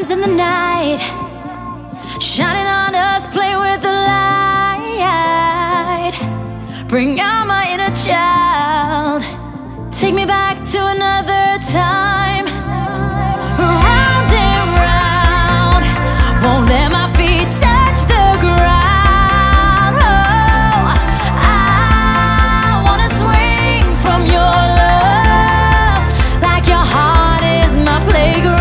diamonds in the night, shining on us, play with the light. Bring out my inner child, take me back to another time. Round and round, won't let my feet touch the ground. Oh, I wanna swing from your love, like your heart is my playground.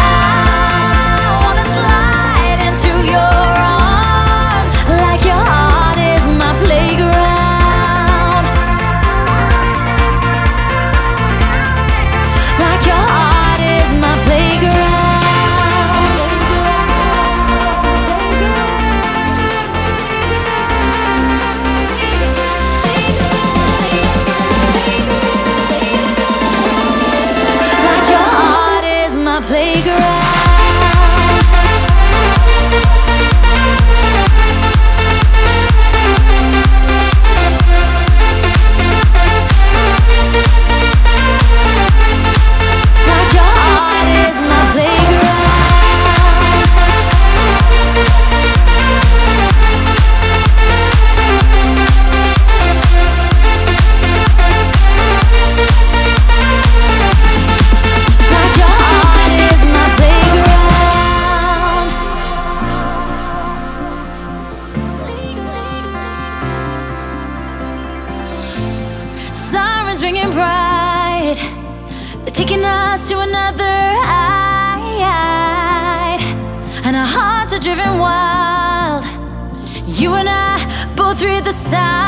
Ringing bright, they're taking us to another height, and our hearts are driven wild. You and I both read the signs.